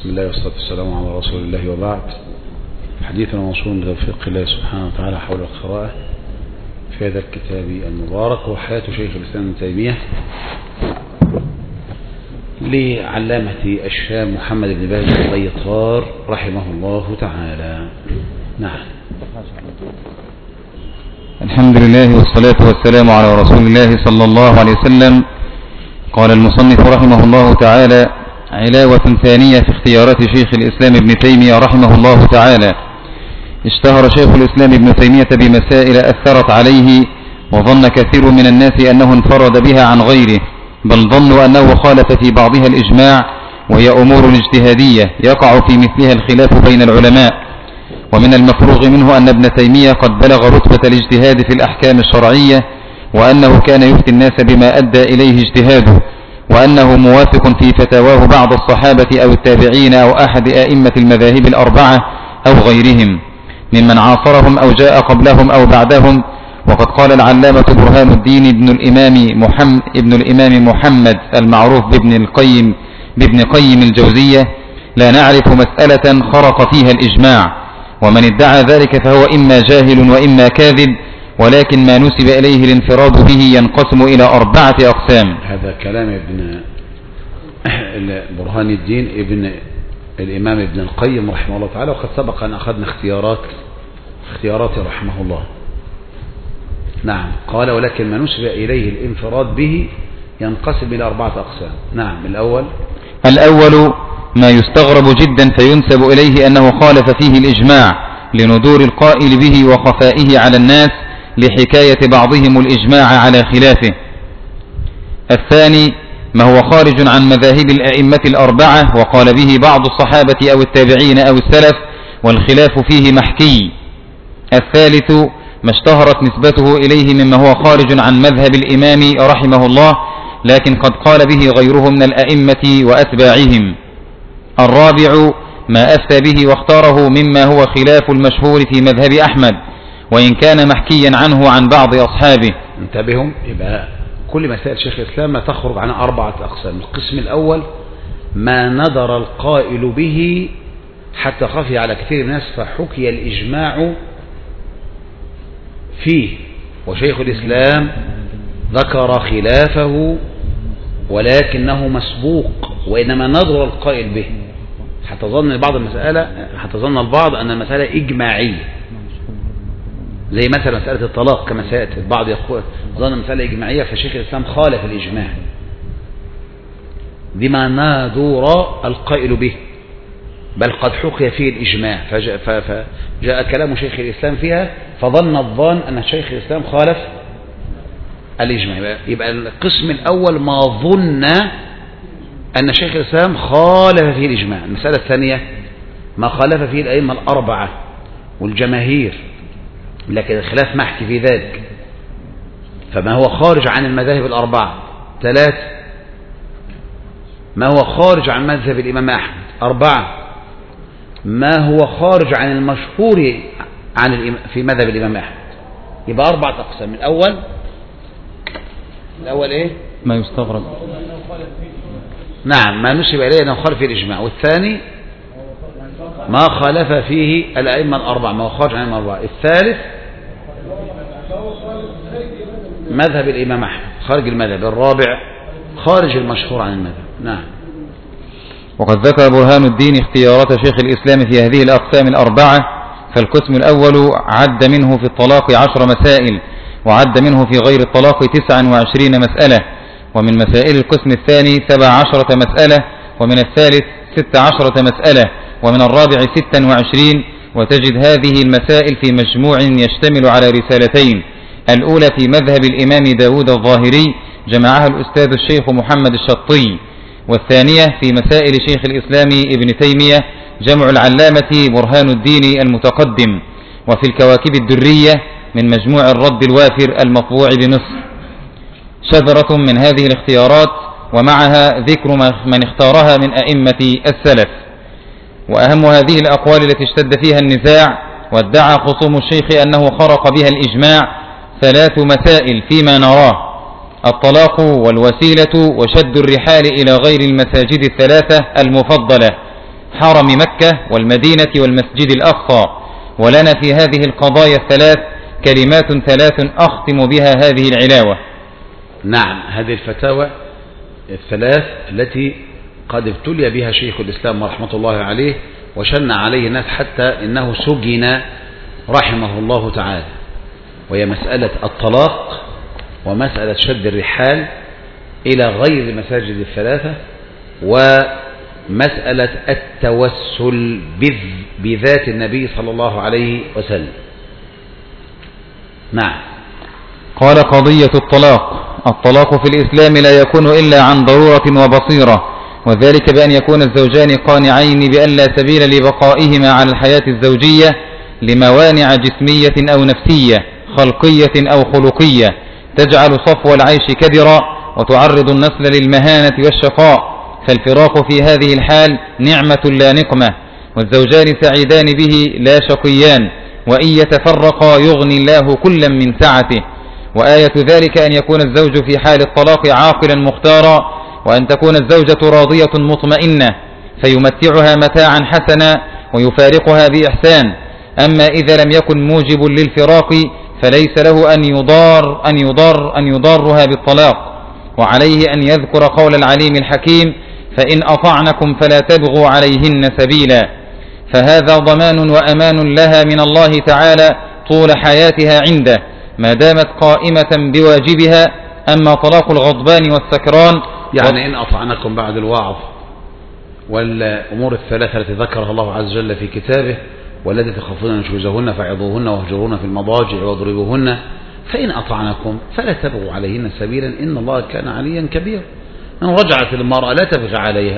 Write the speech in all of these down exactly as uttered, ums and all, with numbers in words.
بسم الله والصلاة والسلام على رسول الله وبعد. حديثنا موصول بتوفيق الله سبحانه وتعالى حول القراءة في هذا الكتاب المبارك وحياة شيخ الإسلام ابن تيمية لعلامة الشام محمد بن باز البيطار رحمه الله تعالى. نعم. الحمد لله والصلاة والسلام على رسول الله صلى الله عليه وسلم. قال المصنف رحمه الله تعالى: علاوة ثانية في اختيارات شيخ الإسلام ابن تيمية رحمه الله تعالى. اشتهر شيخ الإسلام ابن تيمية بمسائل أثرت عليه، وظن كثير من الناس أنه انفرد بها عن غيره، بل ظنوا أنه خالف في بعضها الإجماع، وهي أمور اجتهادية يقع في مثلها الخلاف بين العلماء. ومن المفروغ منه أن ابن تيمية قد بلغ رتبة الاجتهاد في الأحكام الشرعية، وأنه كان يفتي الناس بما أدى إليه اجتهاده، وأنه موافق في فتاواه بعض الصحابة أو التابعين أو أحد أئمة المذاهب الأربعة أو غيرهم ممن عاصرهم أو جاء قبلهم أو بعدهم. وقد قال العلامة برهان الدين ابن الإمام محمد, ابن الإمام محمد المعروف بابن القيم, بابن قيم الجوزية: لا نعرف مسألة خرق فيها الإجماع، ومن ادعى ذلك فهو إما جاهل وإما كاذب، ولكن ما نسب إليه الانفراد به ينقسم إلى أربعة أقسام. هذا كلام ابن برهان الدين ابن الإمام ابن القيم رحمه الله تعالى، وقد سبق أن أخذنا اختيارات اختيارات رحمه الله. نعم. قال: ولكن ما نسب إليه الانفراد به ينقسم إلى أربعة أقسام. نعم. الأول الأول ما يستغرب جدا فينسب إليه أنه خالف فيه الإجماع لندور القائل به وخفائه على الناس، لحكاية بعضهم الإجماع على خلافه. الثاني ما هو خارج عن مذاهب الأئمة الأربعة وقال به بعض الصحابة أو التابعين أو السلف، والخلاف فيه محكي. الثالث ما اشتهرت نسبته إليه مما هو خارج عن مذهب الإمام رحمه الله، لكن قد قال به غيره من الأئمة وأتباعهم. الرابع ما أفتى به واختاره مما هو خلاف المشهور في مذهب أحمد، وإن كان محكيا عنه عن بعض أصحابه. انتبهوا، يبقى كل مسائل شيخ الإسلام ما تخرج عن أربعة أقسام. القسم الأول ما ندر القائل به حتى خفي على كثير من الناس فحكي الإجماع فيه، وشيخ الإسلام ذكر خلافه ولكنه مسبوق، وإنما ندر القائل به حتى ظن بعض المسألة حتى ظن البعض أن المسألة إجماعية، زي مثلا مسألة الطلاق كما سيأتي. البعض يقول ظن المسألة إجماعية فشيخ الإسلام خالف الإجماع بما نادر القائل به، بل قد حكي فيه الإجماع، فجاء, فجاء كلام شيخ الإسلام فيها فظن الظان أن شيخ الإسلام خالف الإجماع. يبقى القسم الأول ما ظن أن شيخ الإسلام خالف فيه الإجماع. المسألة الثانية ما خالف فيه الأئمة الأربعة والجماهير، لكن الخلاف محكي في ذلك، فما هو خارج عن المذاهب الأربعة. ثلاث ما هو خارج عن مذهب الإمام أحمد. أربعة ما هو خارج عن المشهور عن في مذهب الإمام أحمد. يبقى أربعة أقسام. الأول الأول إيه؟ ما يستغرب، نعم، ما نسب إليه أنه خالف فيه الإجماع. والثاني ما خالف فيه الأئمة الأربعة، ما هو خارج عن الأئمة الأربعة. الثالث مذهب الإمام أحمد خارج المذهب. الرابع خارج المشهور عن المذهب. نعم. وقد ذكر برهان الدين اختيارات شيخ الإسلام في هذه الأقسام الأربعة. فالقسم الأول عد منه في الطلاق عشر مسائل، وعد منه في غير الطلاق تسعا وعشرين مسألة، ومن مسائل القسم الثاني سبع عشرة مسألة، ومن الثالث ست عشرة مسألة، ومن الرابع ستا وعشرين. وتجد هذه المسائل في مجموع يشتمل على رسالتين: الأولى في مذهب الإمام داود الظاهري جمعها الأستاذ الشيخ محمد الشطي، والثانية في مسائل شيخ الإسلام ابن تيمية جمع العلامة برهان الدين المتقدم، وفي الكواكب الدرية من مجموع الرد الوافر المطبوع بمصر. شذرة من هذه الاختيارات، ومعها ذكر من اختارها من أئمة السلف. وأهم هذه الأقوال التي اشتد فيها النزاع وادعى خصوم الشيخ أنه خرق بها الإجماع ثلاث مسائل فيما نراه: الطلاق والوسيلة وشد الرحال إلى غير المساجد الثلاثة المفضلة، حرم مكة والمدينة والمسجد الأقصى. ولنا في هذه القضايا الثلاث كلمات ثلاث أختم بها هذه العلاوة. نعم، هذه الفتاوى الثلاث التي قد ابتلي بها شيخ الإسلام رحمة الله عليه وشن عليه الناس حتى إنه سجن رحمه الله تعالى، وهي مسألة الطلاق ومسألة شد الرحال إلى غير المساجد الثلاثة، ومسألة التوسل بذات النبي صلى الله عليه وسلم. نعم. قال قضية الطلاق. الطلاق في الإسلام لا يكون إلا عن ضرورة وبصيرة، وذلك بأن يكون الزوجان قانعين بأن لا سبيل لبقائهما على الحياة الزوجية لموانع جسمية أو نفسية، خلقية أو خلقية، تجعل صفو العيش كدرا وتعرض النسل للمهانة والشقاء. فالفراق في هذه الحال نعمة لا نقمة، والزوجان سعيدان به لا شقيان، وإن يتفرقا يغني الله كلا من سعته. وآية ذلك أن يكون الزوج في حال الطلاق عاقلا مختارا، وأن تكون الزوجة راضية مطمئنة فيمتعها متاعا حسنا ويفارقها بإحسان. أما إذا لم يكن موجب للفراق فليس له أن يضار أن يضار أن يضارها بالطلاق، وعليه أن يذكر قول العليم الحكيم: فإن أطعنكم فلا تبغوا عليهن سبيلا. فهذا ضمان وأمان لها من الله تعالى طول حياتها عنده ما دامت قائمة بواجبها. أما طلاق الغضبان والسكران يعني إن أطعنكم بعد الوعظ والأمور الثلاثة التي ذكرها الله عز وجل في كتابه: والذي تخافون نشوزهن فعظوهن واهجروهن في المضاجع واضربوهن فإن أطعنكم فلا تبغوا عليهن سبيلا إن الله كان عليا كبيرا. إن رجعت المرأة لا تبغى عليها،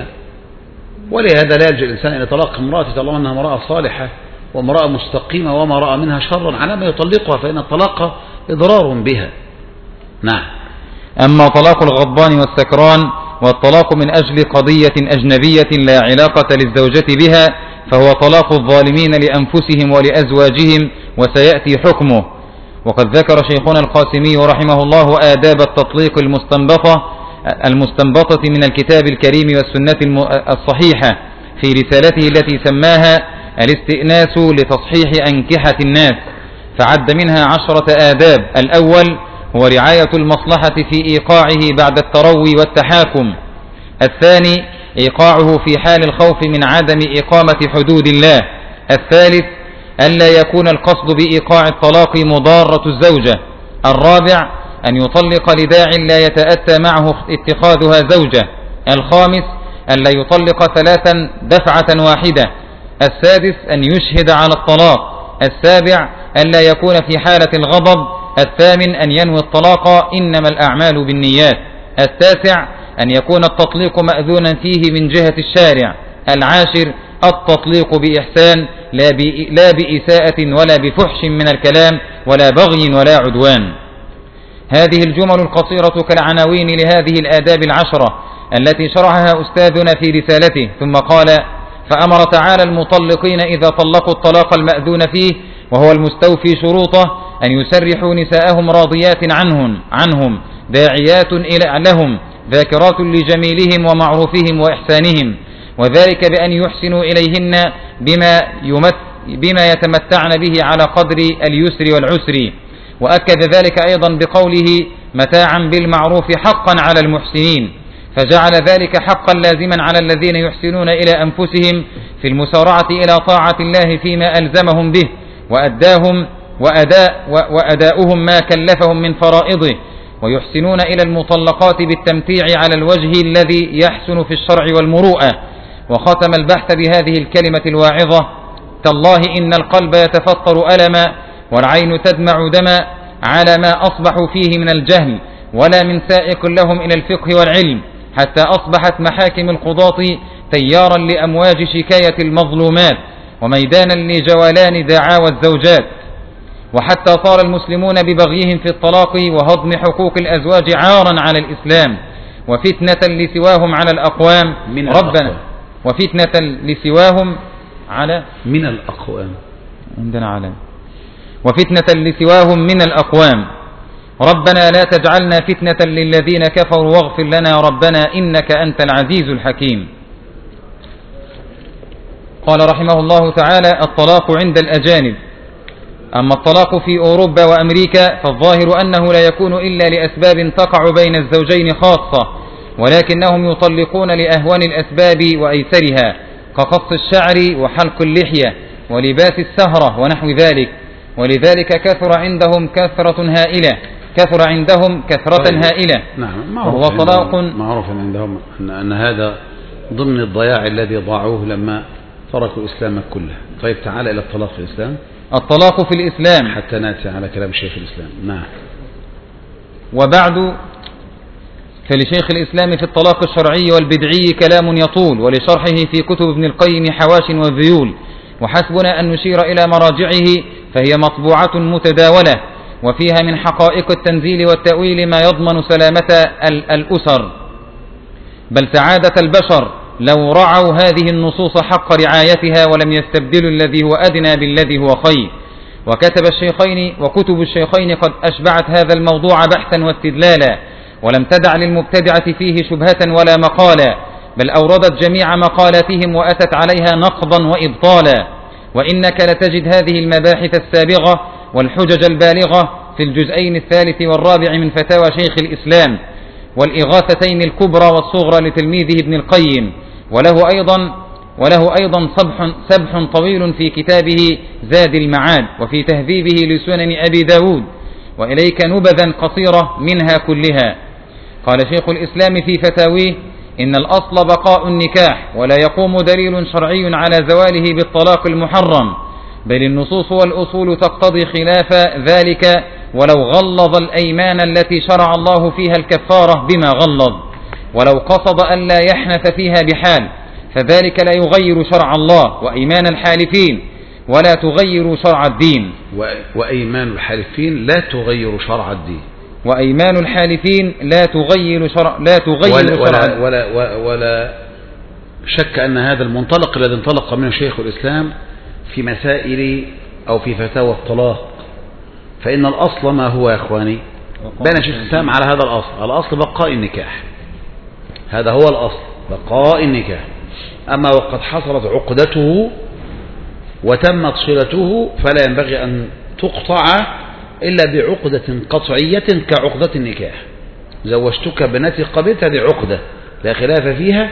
ولهذا لا يلجأ الإنسان إلى طلاق امرأة طالما أنها امرأة صالحة وامرأة مستقيمة وما رأى منها شرا على ما يطلقها، فإن الطلاق إضرار بها. نعم. أما طلاق الغضبان والسكران والطلاق من أجل قضية أجنبية لا علاقة للزوجة بها فهو طلاق الظالمين لأنفسهم ولأزواجهم، وسيأتي حكمه. وقد ذكر شيخنا القاسمي رحمه الله آداب التطليق المستنبطة المستنبطة من الكتاب الكريم والسنة الصحيحة في رسالته التي سماها الاستئناس لتصحيح أنكحة الناس، فعد منها عشرة آداب. الأول هو رعاية المصلحة في إيقاعه بعد التروي والتحاكم. الثاني إيقاعه في حال الخوف من عدم إقامة حدود الله. الثالث ألا يكون القصد بإيقاع الطلاق مضارة الزوجة. الرابع أن يطلق لداع لا يتأتى معه اتخاذها زوجة. الخامس ألا يطلق ثلاثا دفعة واحدة. السادس أن يشهد على الطلاق. السابع ألا يكون في حالة الغضب. الثامن أن ينوي الطلاق إنما الأعمال بالنيات. التاسع أن يكون التطليق مأذونا فيه من جهة الشارع. العاشر التطليق بإحسان لا بإساءة ولا بفحش من الكلام ولا بغي ولا عدوان. هذه الجمل القصيرة كالعناوين لهذه الآداب العشرة التي شرحها أستاذنا في رسالته. ثم قال: فأمر تعالى المطلقين إذا طلقوا الطلاق المأذون فيه وهو المستوفي شروطه أن يسرحوا نساءهم راضيات عنهم, عنهم داعيات إلى لهم ذاكرات لجميلهم ومعروفهم وإحسانهم، وذلك بأن يحسنوا إليهن بما, بما يتمتعن به على قدر اليسر والعسر. وأكد ذلك أيضا بقوله: متاعا بالمعروف حقا على المحسنين، فجعل ذلك حقا لازما على الذين يحسنون إلى أنفسهم في المسارعة إلى طاعة الله فيما ألزمهم به وأداهم وأداء وأداؤهم ما كلفهم من فرائضه، ويحسنون إلى المطلقات بالتمتيع على الوجه الذي يحسن في الشرع والمروءة. وختم البحث بهذه الكلمة الواعظة: تالله إن القلب يتفطر ألما والعين تدمع دما على ما أصبحوا فيه من الجهل، ولا من سائق لهم إلى الفقه والعلم، حتى أصبحت محاكم القضاة تيارا لأمواج شكاية المظلومات وميدانا لجولان دعاوى الزوجات، وحتى صار المسلمون ببغيهم في الطلاق وهضم حقوق الأزواج عارا على الإسلام وفتنة لسواهم على الأقوام من ربنا الأقوام. وفتنة لسواهم على من الأقوام عندنا على وفتنة لسواهم من الأقوام. ربنا لا تجعلنا فتنة للذين كفروا واغفر لنا ربنا إنك أنت العزيز الحكيم. قال رحمه الله تعالى: الطلاق عند الأجانب. أما الطلاق في أوروبا وأمريكا فالظاهر أنه لا يكون إلا لأسباب تقع بين الزوجين خاصة، ولكنهم يطلقون لأهون الأسباب وأيسرها، كقص الشعر وحلق اللحية ولباس السهرة ونحو ذلك. ولذلك كثر عندهم كثرة هائلة كثر عندهم كثرة طيب. هائلة. نعم. وهو طلاق معروف عندهم أن, أن هذا ضمن الضياع الذي ضاعوه لما تركوا الإسلام كله. طيب تعال إلى الطلاق في الإسلام. الطلاق في الإسلام حتى نأتي على كلام شيخ الإسلام. نعم. وبعد، فلشيخ الإسلام في الطلاق الشرعي والبدعي كلام يطول، ولشرحه في كتب ابن القيم حواش وذيول، وحسبنا أن نشير إلى مراجعه، فهي مطبوعة متداولة، وفيها من حقائق التنزيل والتأويل ما يضمن سلامة الأسر، بل سعادة البشر لو رعوا هذه النصوص حق رعايتها ولم يستبدلوا الذي هو أدنى بالذي هو خير. وكتب الشيخين وكتب الشيخين قد أشبعت هذا الموضوع بحثا واستدلالا، ولم تدع للمبتدعة فيه شبهة ولا مقالا، بل أوردت جميع مقالاتهم وأتت عليها نقضا وإبطالا. وإنك لتجد هذه المباحث السابغة والحجج البالغة في الجزئين الثالث والرابع من فتاوى شيخ الإسلام، والإغاثتين الكبرى والصغرى لتلميذه ابن القيم، وله أيضا وله أيضا سبح, سبح طويل في كتابه زاد المعاد، وفي تهذيبه لسنن أبي داود، وإليك نبذا قصيرة منها كلها. قال شيخ الإسلام في فتاويه: إن الأصل بقاء النكاح، ولا يقوم دليل شرعي على زواله بالطلاق المحرم، بل النصوص والأصول تقتضي خلاف ذلك، ولو غلظ الأيمان التي شرع الله فيها الكفارة بما غلظ، ولو قصد أن لا يحنث فيها بحال، فذلك لا يغير شرع الله وأيمان الحالفين، ولا تغير شرع الدين. وأيمان الحالفين لا تغير شرع الدين. وأيمان الحالفين لا تغير شرع لا تغير ولا, شرع ولا, ولا, ولا, ولا شك أن هذا المنطلق الذي انطلق منه شيخ الإسلام في مسائل أو في فتاوى الطلاق، فإن الأصل ما هو يا إخواني؟ بنى شيخ الإسلام على هذا الأصل. الأصل بقاء النكاح، هذا هو الأصل، بقاء النكاح. أما وقد حصلت عقدته وتمت صلته فلا ينبغي أن تقطع إلا بعقدة قطعية كعقدة النكاح. زوجتك بنتي قبلت، هذه عقدة لا خلاف فيها،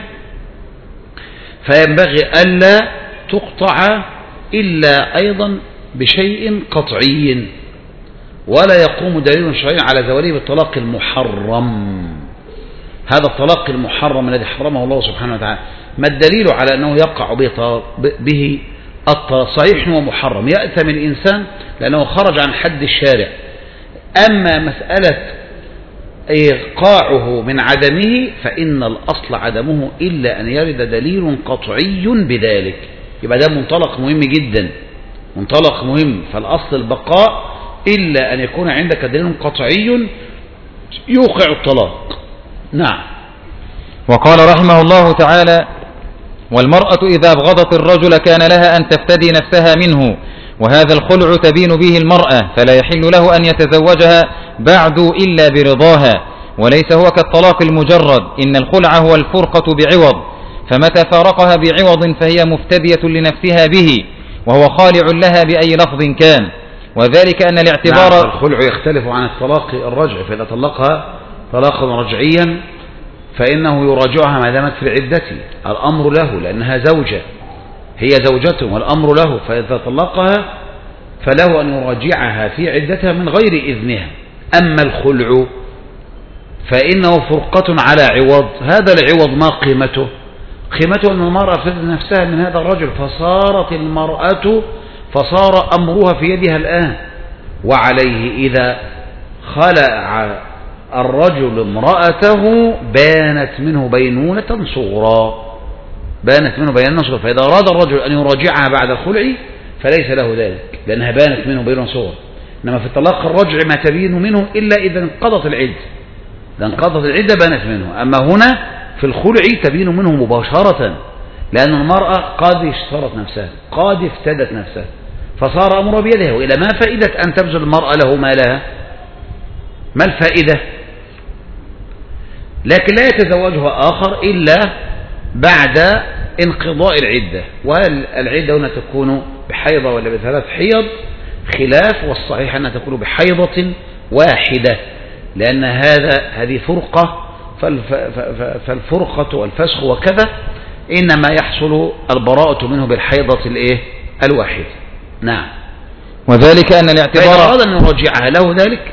فينبغي ألا تقطع إلا أيضا بشيء قطعي، ولا يقوم دليل شرعي على زواله بالطلاق المحرم. هذا الطلاق المحرم الذي حرمه الله سبحانه وتعالى، ما الدليل على أنه يقع به الطلاق؟ صحيح هو محرم، يأثم الإنسان لأنه خرج عن حد الشارع. أما مسألة إيقاعه من عدمه فإن الأصل عدمه إلا أن يرد دليل قطعي بذلك. يبقى ده منطلق مهم جدا، منطلق مهم. فالأصل البقاء إلا أن يكون عندك دليل قطعي يوقع الطلاق. نعم. وقال رحمه الله تعالى: والمرأة إذا أبغضت الرجل كان لها أن تفتدي نفسها منه، وهذا الخلع تبين به المرأة، فلا يحل له أن يتزوجها بعد إلا برضاها، وليس هو كالطلاق المجرد، إن الخلع هو الفرقة بعوض، فمتى فارقها بعوض فهي مفتدية لنفسها به، وهو خالع لها بأي لفظ كان، وذلك أن الاعتبار نعم. الخلع يختلف عن الطلاق الرجعي، فإذا طلقها طلاقا رجعيا فإنه يراجعها ما دامت في العدة، الأمر له لأنها زوجة، هي زوجته والأمر له، فإذا طلقها فله أن يراجعها في عدتها من غير إذنها. أما الخلع فإنه فرقة على عوض، هذا العوض ما قيمته؟ قيمته أن المرأة فدت نفسها من هذا الرجل، فصارت المرأة فصار أمرها في يدها الآن. وعليه إذا خلع الرجل امرأته بانت منه بينونة صغرى، بانت منه بينونة صغرى، فإذا أراد الرجل أن يراجعها بعد الخلع فليس له ذلك لأنها بانت منه بينونة صغرى. إنما في الطلاق الرجع ما تبين منه إلا إذا انقضت العدة، إذا انقضت العدة بانت منه. أما هنا في الخلع تبين منه مباشرة، لأن المرأة قد اشترت نفسها، قد افتدت نفسها، فصار أمرها بيدها. وإلى ما فائدة أن تبذل المرأة له مالها؟ ما الفائدة؟ لكن لا يتزوجها آخر إلا بعد انقضاء العدة. وهل العدة هنا تكون بحيضة ولا بثلاث حيض؟ خلاف، والصحيح أنها تكون بحيضة واحدة، لأن هذا هذه فرقة، فالفرقة والفسخ وكذا إنما يحصل البراءة منه بالحيضة الإيه الواحدة. نعم. وذلك أن الاعتبار فإذا أراد أن يرجعها له ذلك،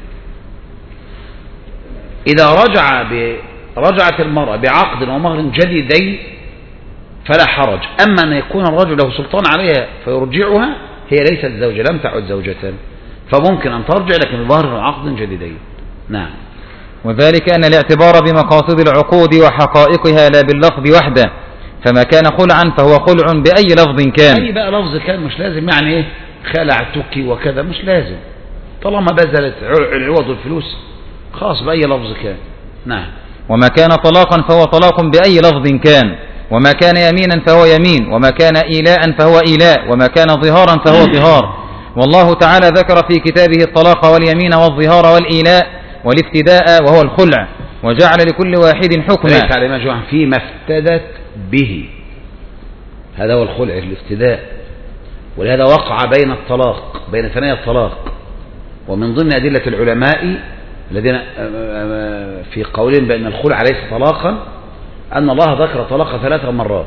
إذا رجع رجعت المرأة بعقد ومهر جديدين فلا حرج. أما أن يكون الرجل له سلطان عليها فيرجعها، هي ليست زوجة، لم تعد زوجة، فممكن أن ترجع لكن بظهر عقد جديدين. نعم. وذلك أن الاعتبار بمقاصد العقود وحقائقها لا باللفظ وحده، فما كان خلعا فهو خلع بأي لفظ كان. أي بقى لفظ كان، مش لازم يعني إيه خلعتك وكذا، مش لازم، طالما بذلت العوض والفلوس خاص بأي لفظ كان. نعم. وما كان طلاقا فهو طلاق بأي لفظ كان، وما كان يمينا فهو يمين، وما كان إيلاء فهو إيلاء، وما كان ظهارا فهو ظهار. والله تعالى ذكر في كتابه الطلاق واليمين والظهار والإيلاء والافتداء وهو الخلع، وجعل لكل واحد حكما. ليس على ما جمع فيما افتدت به، هذا هو الخلع الافتداء، ولهذا وقع بين الطلاق بين ثنايا الطلاق. ومن ضمن أدلة العلماء الذين في قولهم بأن الخلع ليس طلاقا أن الله ذكر طلاق ثلاث مرات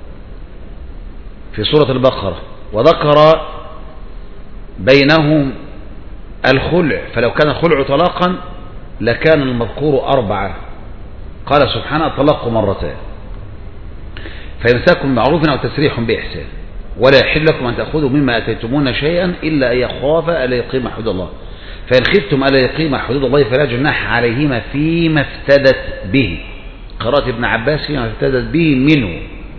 في سورة البقرة، وذكر بينهم الخلع، فلو كان الخلع طلاقا لكان المذكور أربعة. قال سبحانه الطلاق مرتين، فإمساك بمعروف أو تسريح بإحسان، ولا يحل لكم أن تأخذوا مما أتيتمون شيئا إلا أن يخاف ألا يقيم حدود الله، فإن خفتم ألا يقيم حدود الله فلا جناح عليهما فيما افتدت به. قراءة ابن عباس فيما افتدت به منه.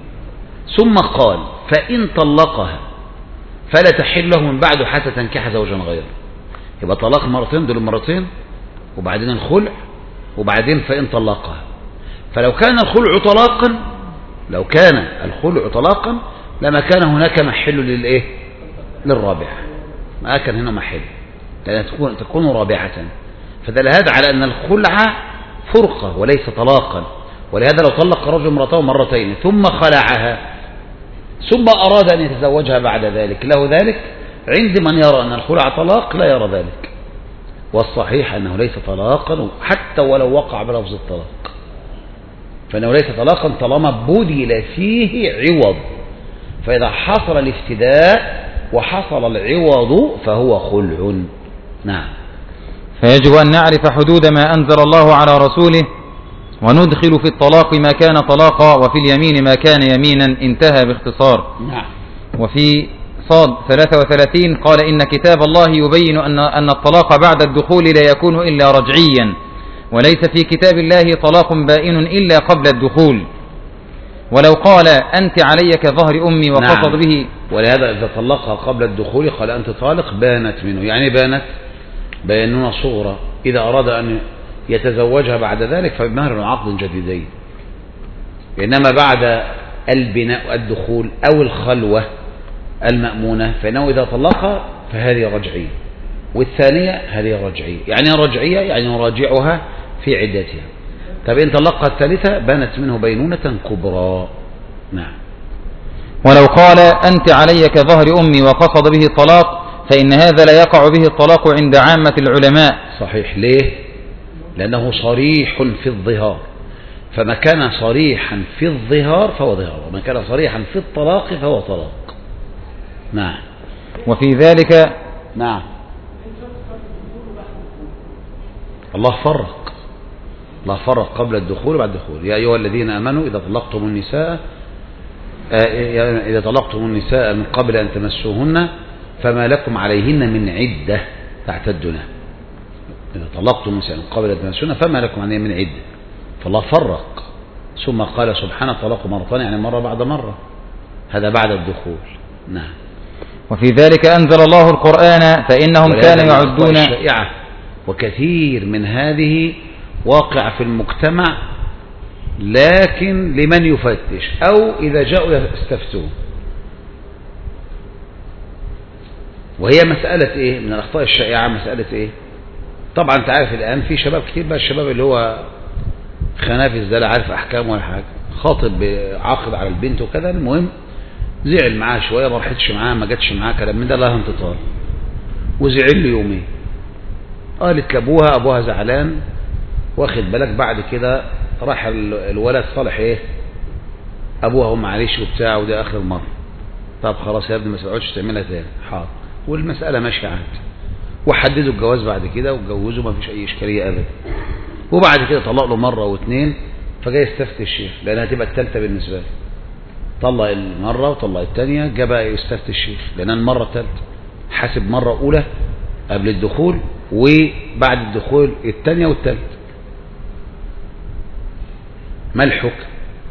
ثم قال فإن طلقها فلا تحل له من بعد حتى تنكح زوجا غيره. يبقى طلاق مرتين، دول مرتين، وبعدين الخلع، وبعدين فإن طلقها. فلو كان الخلع طلاقا لو كان الخلع طلاقا لما كان هناك محل للإيه للرابعة، ما كان هنا محل، لأن تكون تكون رابعة. فدل هذا على أن الخلع فرقة وليس طلاقا. ولهذا لو طلق رجل امرأته مرتين ثم خلعها ثم أراد أن يتزوجها بعد ذلك له ذلك، عند من يرى أن الخلع طلاق لا يرى ذلك. والصحيح أنه ليس طلاقا حتى ولو وقع بلفظ الطلاق، فإنه ليس طلاقا طالما بذل فيه عوض. فإذا حصل الافتداء وحصل العوض فهو خلع. نعم. فيجب أن نعرف حدود ما أنزل الله على رسوله، وندخل في الطلاق ما كان طلاقا، وفي اليمين ما كان يمينا. انتهى باختصار. نعم. وفي صاد ثلاثة وثلاثين قال إن كتاب الله يبين أن أن الطلاق بعد الدخول لا يكون إلا رجعيا، وليس في كتاب الله طلاق بائن إلا قبل الدخول. ولو قال أنت علي كظهر أمي وقصد نعم. به، ولهذا إذا طلقها قبل الدخول قال أنت طالق بانت منه، يعني بانت بينونة صغرى. إذا أراد أن يتزوجها بعد ذلك فبمهر وعقد جديدين. إنما بعد البناء الدخول أو الخلوة المأمونة فإنه إذا طلقها فهذه رجعية، والثانية هذه رجعية. يعني رجعية يعني يراجعها في عدتها. طب إن طلقها الثالثة بانت منه بينونة كبرى. نعم. ولو قال أنت علي كظهر أمي وقصد به الطلاق فإن هذا لا يقع به الطلاق عند عامة العلماء. صحيح. ليه؟ لأنه صريح في الظهار، فما كان صريحا في الظهار فهو ظهار، وما كان صريحا في الطلاق فهو طلاق. نعم. وفي ذلك نعم الله فرق الله فرق قبل الدخول وبعد الدخول. يا أيها الذين آمنوا إذا طلقتم النساء إذا طلقتم النساء من قبل أن تمسوهن فما لكم عليهن من عدة تعتدونها. إذا طلقتم النساء من قبل أن تمسوهن فما لكم عليهن من عدة. فالله فرق. ثم قال سبحانه طلاق مرتين، يعني مرة بعد مرة، هذا بعد الدخول. نعم. وفي ذلك أنزل الله القرآن فإنهم كانوا يعدون. وكثير من هذه واقع في المجتمع، لكن لمن يفتش أو إذا جاءوا يستفتون. وهي مسألة إيه من الأخطاء الشائعة؟ مسألة إيه؟ طبعا أنت عارف الآن في شباب كتير بقى، الشباب اللي هو خنافس ده لا عارف أحكام ولا حاجة، خاطب عاقد على البنت وكذا، المهم زعل معاه شوية، ما رحتش معاه، ما جاتش معاه، كلام من ده، لها انتظار، وزعل له يومين. قالت لابوها، ابوها زعلان، واخد بالك. بعد كده راح الولد صالح ايه ابوها، هو معلش وبتاع، وده اخر مره، طب خلاص يا ابني ما تقعدش تعملها تاني، حاضر. والمساله ماشيه عادي، وحددوا الجواز بعد كده واتجوزوا، ما فيش اي اشكاليه ابدا. وبعد كده طلق له مره واثنين، فجاي يستفتي الشيخ لانها تبقى الثالثه بالنسبه له. طلق المره وطلق الثانيه، جه بقى يستفتي الشيخ لانها المره الثالثه، حاسب مره اولى قبل الدخول وبعد الدخول الثانيه والثالثه. ما الحكم؟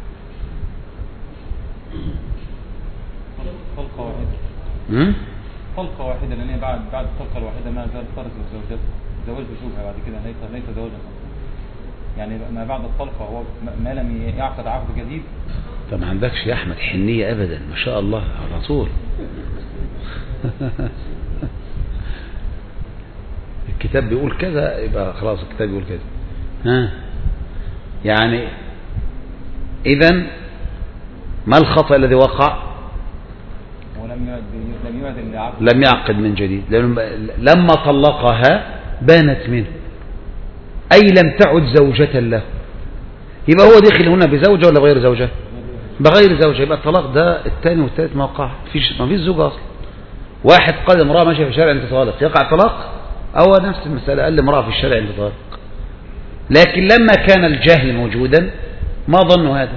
طلقة واحدة. طلقة واحدة، لأن بعد بعد الطلقة الواحدة ما زال فرز الزوجات، زواج بشبهة بعد كده، ليس ليس زواجا. يعني ما بعد الطلقة هو ما لم يعقد عقد جديد. طب ما عندكش يا أحمد حنية أبدا، ما شاء الله على طول. الكتاب بيقول كذا يبقى خلاص الكتاب بيقول كذا. ها يعني إذن ما الخطأ الذي وقع؟ ولم يعد لم يعد العقد، لم يعقد من جديد، لما طلقها بانت منه، أي لم تعد زوجة له. يبقى هو دخل هنا بزوجة ولا بغير زوجة؟ بغير زوجة. يبقى الطلاق ده الثاني والثالث ما وقع، فيش ما فيش زوجة أصلا. واحد قال امرأة ماشية في الشارع أنت طالق، يقع طلاق؟ أو نفس المسألة، قال امرأة في الشارع أنت طالق. لكن لما كان الجهل موجودا ما ظنوا هذا،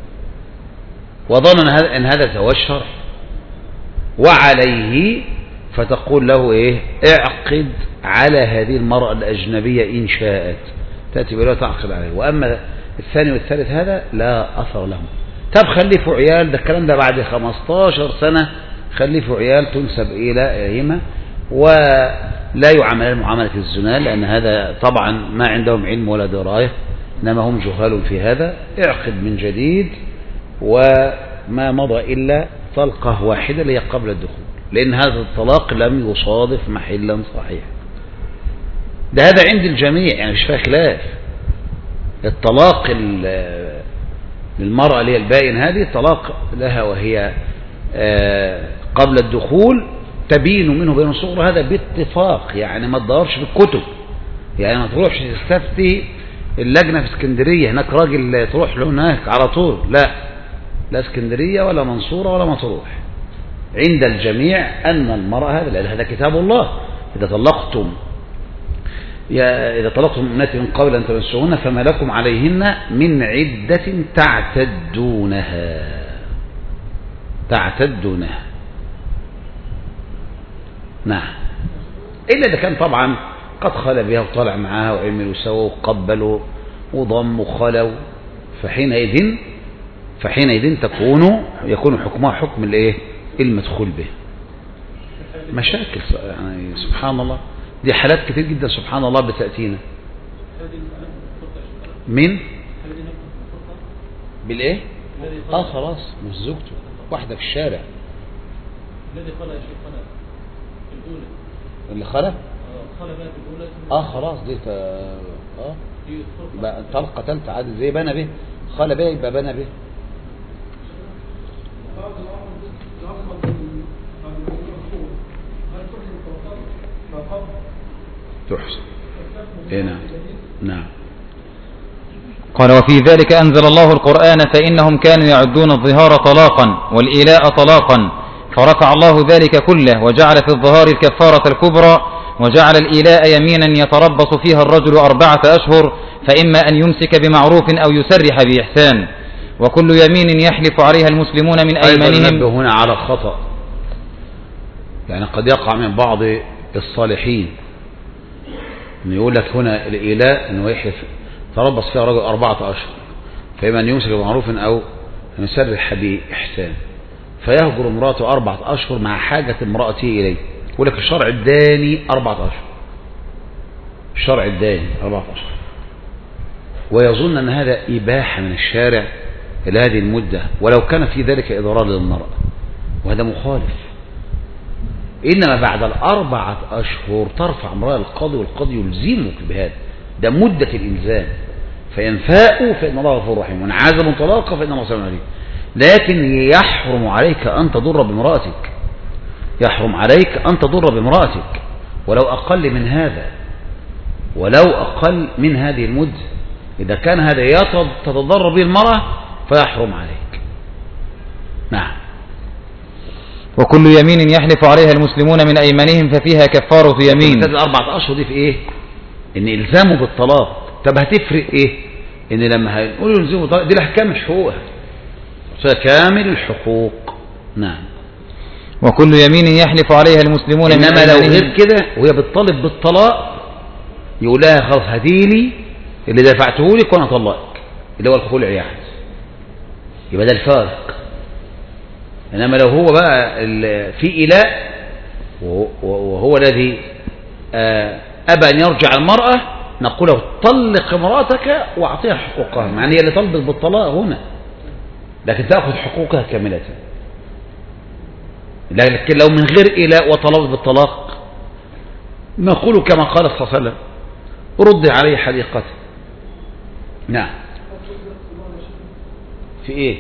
وظن أن هذا زواج شرعي، وعليه فتقول له إيه؟ اعقد على هذه المرأة الأجنبية إن شاءت، تأتي بلا تعقد عليه. وأما الثاني والثالث هذا لا أثر لهم. طب خلفوا عيال، ده الكلام ده بعد خمستاشر سنة، خلفوا عيال تنسب إليهما ولا يعاملان معاملة الزنا، لأن هذا طبعا ما عندهم علم ولا دراية، إنما هم جهال في هذا. اعقد من جديد، وما مضى إلا طلقة واحدة اللي هي قبل الدخول، لأن هذا الطلاق لم يصادف محلا صحيحا. ده هذا عند الجميع، يعني مش فيها خلاف. الطلاق للمرأة اللي هي البائن هذه طلاق لها وهي قبل الدخول، تبين منه بين الصغر، هذا باتفاق، يعني ما تدورش في الكتب، يعني ما تروحش تستفتي اللجنة في اسكندرية هناك راجل تروح له هناك على طول، لا لا اسكندرية ولا منصورة ولا مطروح. عند الجميع أن المرأة هذا، لأن هذا كتاب الله، إذا طلقتم يا إذا طلقتم المؤمنات من قبل أن تمسوهن فما لكم عليهن من عدة تعتدونها تعتدونها نعم، إلا إذا كان طبعا قد خلى بها وطلع معها وعملوا سوا وقبلوا وضم وخلوا، فحينئذ فحينئذ تكون يكون حكمها حكم الايه المدخول به. مشاكل يعني سبحان الله، دي حالات كتير جدا سبحان الله بتأتينا. من بالايه؟ اه خلاص مش زوجته، واحدة في الشارع. الذي خلى يا شيخ خلى الأولى، اللي خلى اه خلى بقى الأولى، اه خلاص دي اه بقى طلقة ثالثة عادي زي بنى به، خلى به يبقى بنى به. تحسن. ايه نعم نعم. قال وفي ذلك أنزل الله القرآن فإنهم كانوا يعدون الظهار طلاقا والإيلاء طلاقا، فرفع الله ذلك كله وجعل في الظهار الكفارة الكبرى، وجعل الإيلاء يمينا يتربص فيها الرجل أربعة أشهر، فإما أن يمسك بمعروف أو يسرح بإحسان، وكل يمين يحلف عليها المسلمون من أيمانهم. أيضا هنا على خطأ، يعني قد يقع من بعض الصالحين أن يقول لك هنا الإيلاء أنه يحلف تربص فيها رجل أربعة أشهر، فإما أن يمسك بمعروف أو يسرح بإحسان، فيهجر امرأته أربعة أشهر مع حاجة امرأته إليه. يقول لك الشرع الداني أربعة أشهر، الشرع الداني أربعة أشهر، ويظن أن هذا إباحة من الشارع لهذه المدة، ولو كان في ذلك إضرار للمرأة، وهذا مخالف. إنما بعد الأربعة أشهر ترفع امرأة القاضي، والقاضي يلزمك بهذا، ده مدة الإلزام. فإن فاءوا فإن الله غفور رحيم، وإن عزموا طلاقا فإن الله سميع عليم. لكن يحرم عليك أن تضر بامرأتك، يحرم عليك أن تضر بامرأتك ولو أقل من هذا، ولو أقل من هذه المدة. إذا كان هذا تتضرر به المرأة فيحرم عليك. نعم. وكل يمين يحلف عليها المسلمون من أيمانهم ففيها كفارة يمين. الأربعة أشهر دي في إيه؟ إن إلزامه بالطلاق. طب هتفرق إيه؟ إن لما هنقول إلزامه بالطلاق دي لها كامل حقوقها، كامل الحقوق. نعم. وكل يمين يحلف عليها المسلمون من إنما أيمانهم. لو غير كده وهي بتطالب بالطلاق يقول لها خلاص هديلي اللي دفعته لك وأنا أطلقك، اللي هو الخلع يعني. يبقى ده الفارق. إنما لو هو بقى في إلاء وهو الذي أبى أن يرجع المرأة، نقول له طلق امرأتك وأعطيها حقوقها، مع أن هي اللي طلبت بالطلاق هنا، لكن تأخذ حقوقها كاملة. لكن لو من غير إلاء وطلبت بالطلاق نقول كما قال صلى الله عليه وسلم رد عليه حديقته. نعم. في إيه؟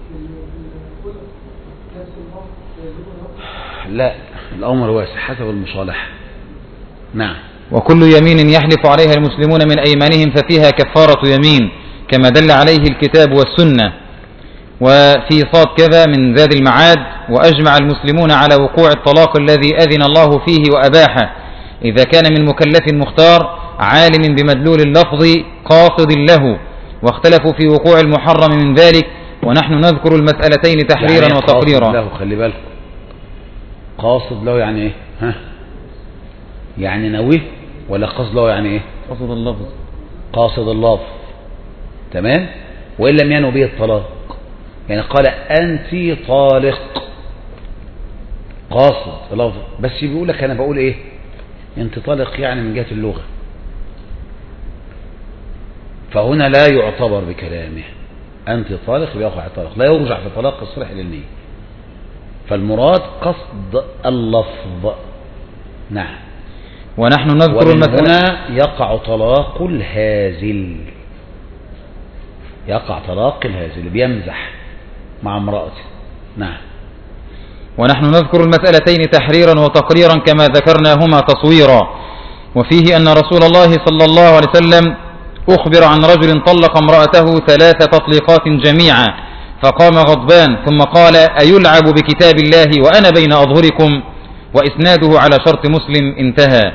لا، الأمر واسع حسب المصالحة. نعم. وكل يمين يحلف عليها المسلمون من أيمانهم ففيها كفارة يمين كما دل عليه الكتاب والسنة. وفي صاد كذا من زاد المعاد: وأجمع المسلمون على وقوع الطلاق الذي أذن الله فيه وأباحه إذا كان من مكلف مختار عالم بمدلول اللفظ قاصد له، واختلفوا في وقوع المحرم من ذلك، ونحن نذكر المسألتين تحريرا يعني وتقريرا. قاصد له، خلي بالكم، قاصد له يعني ايه؟ ها؟ يعني نويه ولا قصد له يعني ايه؟ قاصد اللفظ. قاصد اللفظ. تمام. وإن لم ينو به الطلاق، يعني قال أنت طالق، قاصد اللفظ، بس بيقول لك أنا بقول ايه؟ أنت طالق يعني من جهة اللغة، فهنا لا يعتبر بكلامه. أنت طالق بيقع الطلاق، لا يرجع في طلاق الصريح للنية، فالمراد قصد اللفظ. نعم. ونحن نذكر المسألة. هنا يقع طلاق الهازل، يقع طلاق الهازل اللي بيمزح مع امرأته. نعم. ونحن نذكر المسألتين تحريرا وتقريرا كما ذكرناهما تصويرا. وفيه أن رسول الله صلى الله عليه وسلم أخبر عن رجل طلق امرأته ثلاث تطليقات جميعا، فقام غضبان ثم قال: أيلعب بكتاب الله وأنا بين أظهركم؟ وإسناده على شرط مسلم. انتهى.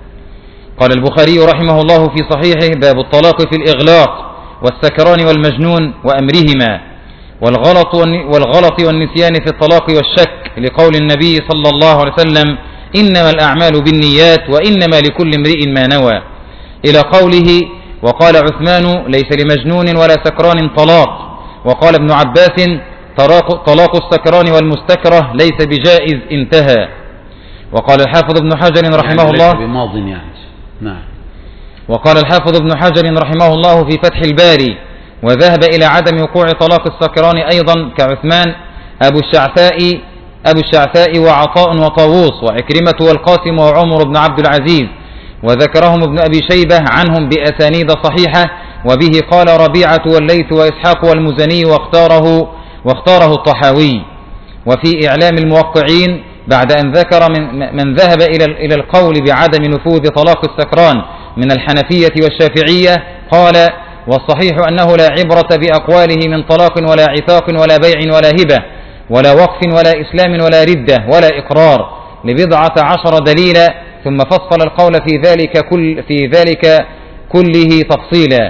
قال البخاري رحمه الله في صحيحه: باب الطلاق في الإغلاق والسكران والمجنون وأمرهما، والغلط والغلط والنسيان في الطلاق والشك، لقول النبي صلى الله عليه وسلم: إنما الأعمال بالنيات وإنما لكل امرئ ما نوى، إلى قوله: وقال عثمان: ليس لمجنون ولا سكران طلاق. وقال ابن عباس: طلاق السكران والمستكره ليس بجائز. انتهى. وقال الحافظ ابن حجر رحمه يعني الله بماض يعني. نعم. وقال الحافظ ابن حجر رحمه الله في فتح الباري: وذهب إلى عدم وقوع طلاق السكران أيضا كعثمان أبو الشعثاء أبو الشعثاء وعطاء وطاووس وعكرمة والقاسم وعمر بن عبد العزيز، وذكرهم ابن أبي شيبة عنهم بأسانيد صحيحة، وبه قال ربيعة والليث وإسحاق والمزني، واختاره واختاره الطحاوي. وفي إعلام الموقعين بعد أن ذكر من, من ذهب إلى إلى القول بعدم نفوذ طلاق السكران من الحنفية والشافعية، قال: والصحيح أنه لا عبرة بأقواله من طلاق ولا عتاق ولا بيع ولا هبة ولا وقف ولا إسلام ولا ردة ولا إقرار، لبضعة عشر دليلا، ثم فصل القول في ذلك كل في ذلك كله تفصيلا.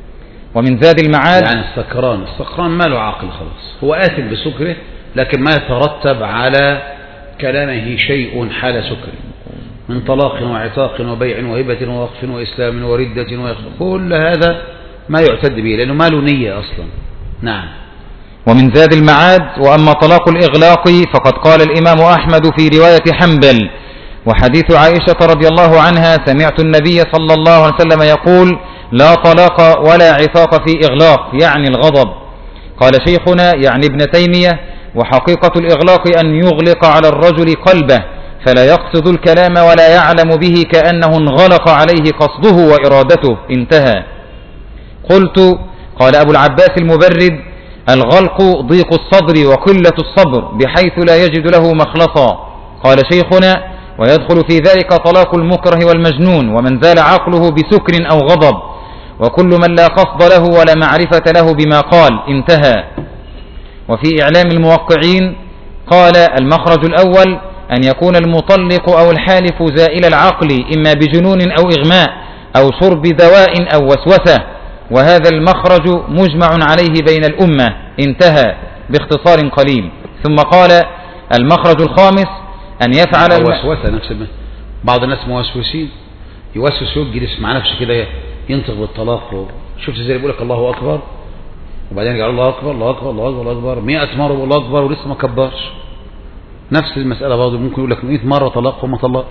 ومن زاد المعاد يعني السكران السكران ما له عقل خلاص، هو آثم بسكره، لكن ما يترتب على كلامه شيء حال سكره من طلاق وعتاق وبيع وهبة ووقف وإسلام وردة ويخ... كل هذا ما يعتد به لأنه ما له نية أصلا. نعم. ومن زاد المعاد: وأما طلاق الإغلاق فقد قال الإمام أحمد في رواية حنبل وحديث عائشة رضي الله عنها: سمعت النبي صلى الله عليه وسلم يقول: لا طلاق ولا عتاق في إغلاق، يعني الغضب. قال شيخنا يعني ابن تيمية: وحقيقة الإغلاق أن يغلق على الرجل قلبه فلا يقصد الكلام ولا يعلم به، كأنه انغلق عليه قصده وإرادته. انتهى. قلت قال أبو العباس المبرد الغلق ضيق الصدر وقلة الصبر بحيث لا يجد له مخلصا. قال شيخنا ويدخل في ذلك طلاق المكره والمجنون ومن زال عقله بسكر أو غضب وكل من لا قصد له ولا معرفة له بما قال انتهى. وفي إعلام الموقعين قال المخرج الأول أن يكون المطلق أو الحالف زائل العقل إما بجنون أو إغماء أو شرب دواء أو وسوسة، وهذا المخرج مجمع عليه بين الأمة انتهى باختصار قليل. ثم قال المخرج الخامس أن يفعل الوسوسة نفس ما بعض الناس موسوسين يوسوس يجلس مع نفسه كده ينطق بالطلاق. شفت ازاي بيقول لك الله أكبر وبعدين يقول الله أكبر الله أكبر الله أكبر الله أكبر مئة مرة الله أكبر ولسه ما كبرش. نفس المسألة برضه ممكن يقول لك مئة مرة طلاق وما طلقش،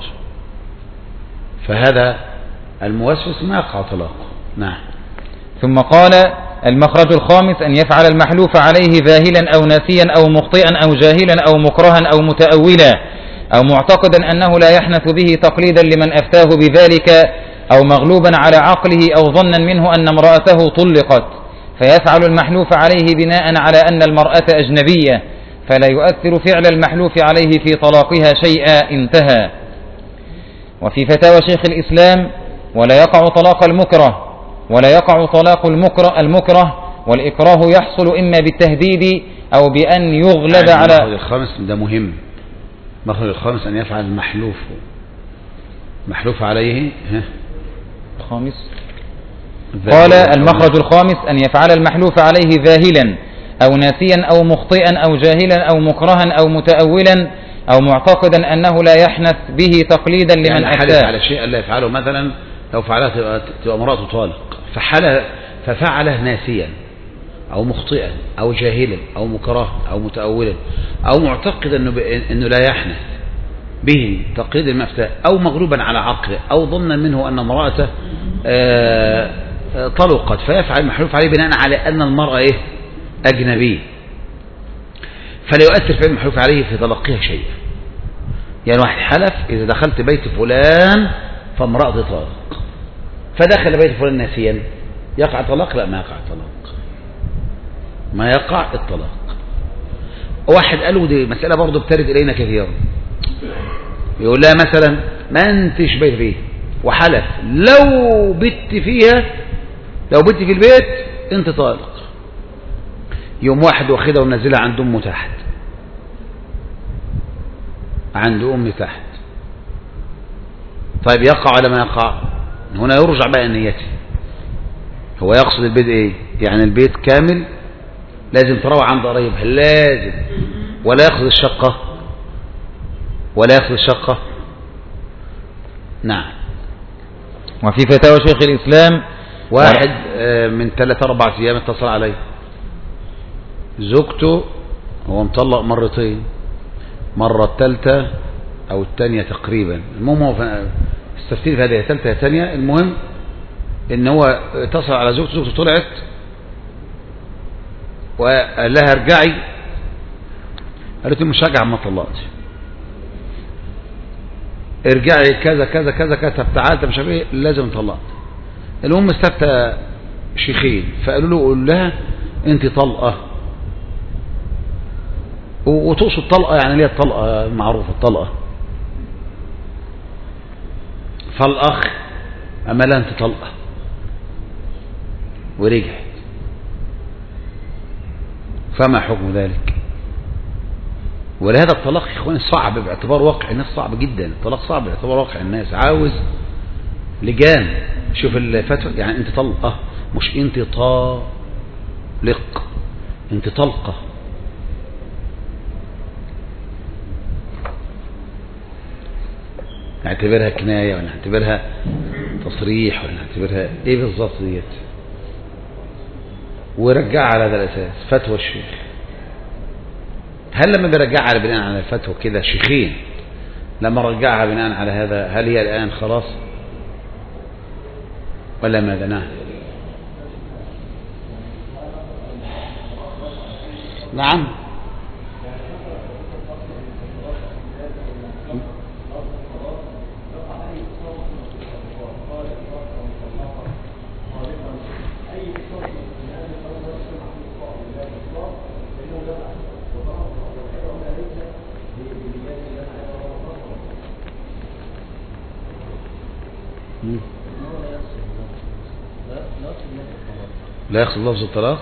فهذا الموسوس ما يقع طلاق. نعم. ثم قال المخرج الخامس أن يفعل المحلوف عليه ذاهلا أو ناسيا أو مخطئا أو جاهلا أو مكرها أو متأولا أو معتقدا أنه لا يحنث به تقليدا لمن أفتاه بذلك أو مغلوبا على عقله أو ظنا منه أن امرأته طلقت فيفعل المحلوف عليه بناء على أن المرأة أجنبية فلا يؤثر فعل المحلوف عليه في طلاقها شيئا انتهى. وفي فتاوى شيخ الإسلام ولا يقع طلاق المكره ولا يقع طلاق المكره, المكره والإكراه يحصل إما بالتهديد أو بأن يغلب على المخرج الخامس. ده مهم. المخرج الخامس أن يفعل المحلوف محلوف عليه. ها الخامس قال المخرج الخامس أن يفعل المحلوف عليه ذاهلا أو ناسيا أو مخطئا أو جاهلا أو مكرها أو متأولا أو معتقدا أنه لا يحنث به تقليدا لمن يعني أفتاه على شيء لا يفعله. مثلا لو فعلها تبقى امرأة طالق فحل ففعله ناسيا أو مخطئا أو جاهلا أو مكرها أو متأولا أو معتقدا أنه, إنه لا يحنث به تقليد المفتاة أو مغلوبا على عقله أو ظنا منه أن امرأته طلقت فيفعل المحلوف عليه بناء على أن المرأة إيه أجنبية فلا يؤثر في المحلوف عليه في تلقيها شيء. يعني واحد حلف إذا دخلت بيت فلان فامرأة طالق فدخل بيت فلان ناسيا يقع طلاق؟ لا ما يقع طلاق ما يقع الطلاق. واحد قالوا دي مسألة برضو بترد إلينا كثيرا يقول لها مثلا ما انتش بيت فيه وحلف لو بت فيها لو بت في البيت انت طالق. يوم واحد واخدها ونزلها عند امه تحت عند امي تحت طيب يقع ولا ما يقع؟ هنا يرجع بقى نيته. هو يقصد البيت ايه؟ يعني البيت كامل لازم تروح عند قريبها لازم ولا ياخذ الشقة ولا ياخذ الشقة. نعم. وفي فتاوى شيخ الإسلام واحد من ثلاث أربع أيام اتصل علي زوجته هو مطلق مرتين مرة الثالثة أو الثانية تقريبا. المهم هو استفتيني في هذه الثالثة الثانية. المهم إن هو اتصل على زوجته زوجته طلعت وقال لها ارجعي قالت له مش راجعة ما طلقتش ارجعي كذا كذا كذا كذا تعالت مش عارف ايه لازم طلقت. المهم استفتى شيخين فقالوا له قول لها انت طلقه وتقصد طلقه يعني ليه الطلقه معروفه الطلقه فالاخ اما لا انت طلقه ورجعت فما حكم ذلك؟ ولهذا الطلاق يا اخواني صعب باعتبار واقع الناس صعب جدا. الطلاق صعب باعتبار واقع الناس عاوز لجان. شوف الفتوى يعني انت طلقه مش انت طالق انت طلقه. نعتبرها كناية ولا نعتبرها تصريح ولا نعتبرها ايه بالظبط ديت؟ ورجع على هذا الاساس فتوى الشيخ. هل لما بيرجعها على بناء على الفتوى كده شيخين لما رجعها بناء على هذا هل هي الآن خلاص ولا ماذا؟ نعم نعم مم. لا يقصد لفظ الطلاق.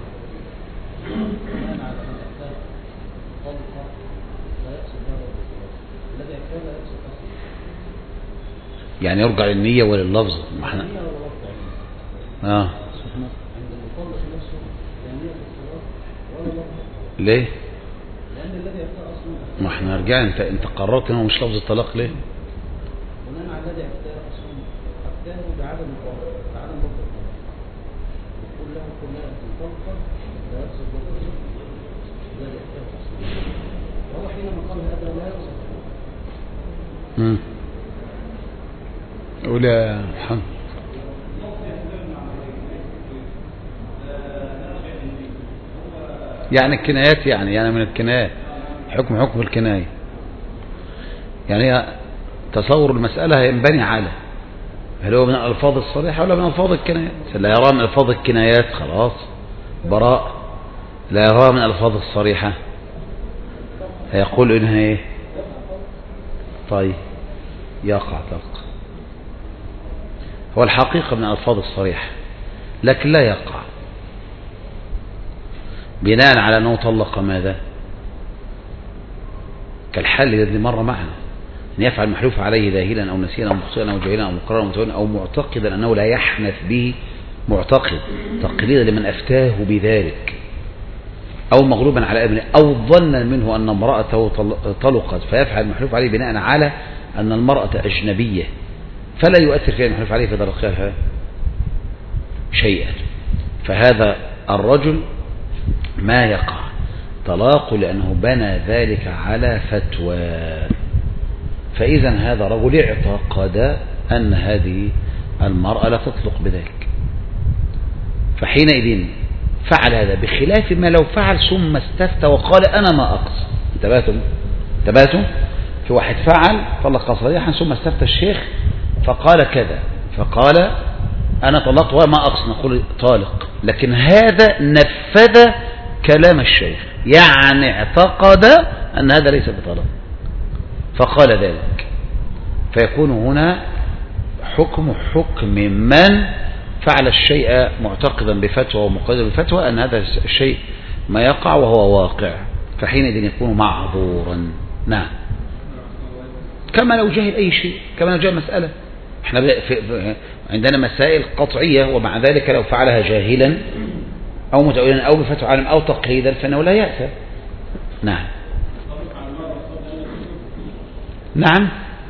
يعني يرجع للنية ولللفظ. ما احنا اه ليه؟ ما احنا رجعنا. انت انت قررت انه مش لفظ الطلاق ليه؟ بناء على الذي افتاه اصلا افتاه بعدم الطلاق بعدم ضبط الطلاق بتقول له كلها تنطلق لا يقصد ضبط الطلاق الذي افتاه اصلا وهو حينما قال هذا لا يقصد. امم قول يا محمد. يعني الكنايات يعني يعني من الكنايات حكم حكم الكناية. يعني تصور المسألة ينبني على هل هو من الألفاظ الصريحة ولا من ألفاظ الكنايات. لا يرى من ألفاظ الكنايات خلاص براء، لا يرى من الألفاظ الصريحة هيقول إنها إيه؟ طيب يقع طلق. هو الحقيقة من الألفاظ الصريحة لكن لا يقع بناء على أنه طلق ماذا؟ كالحال الذي مر معنا أن يفعل محلوف عليه ذاهلا أو نسيا أو مخطئا أو جاهلا أو مقررا أو متونا أو معتقدا أنه لا يحنث به معتقد تقليدا لمن أفتاه بذلك أو مغلوبا على ابنه أو ظنا منه أن امرأته طلقت فيفعل محلوف عليه بناء على أن المرأة أجنبية فلا يؤثر فيها المحلوف عليه في طلاقها شيئا. فهذا الرجل ما يقع طلاق لأنه بنى ذلك على فتوى. فإذا هذا رجل اعتقد أن هذه المرأة لا تطلق بذلك فحينئذ فعل هذا بخلاف ما لو فعل ثم استفتى وقال أنا ما أقصد. انتبهتم انتبهتم في واحد فعل طلق صريحا ثم استفتى الشيخ فقال كذا فقال أنا طلقت وما أقصد نقول طالق. لكن هذا نفذ كلام الشيخ يعني اعتقد أن هذا ليس بطلاق فقال ذلك فيكون هنا حكم حكم من فعل الشيء معتقدا بفتوى ومقيدا بفتوى أن هذا الشيء ما يقع وهو واقع فحينئذ يكون معذورا. نعم كما لو جهل أي شيء كما لو جهل مسألة. احنا في عندنا مسائل قطعية ومع ذلك لو فعلها جاهلا أو متأولا أو بفتوى عالم أو تقليدا فإنه لا يأثم. نعم نعم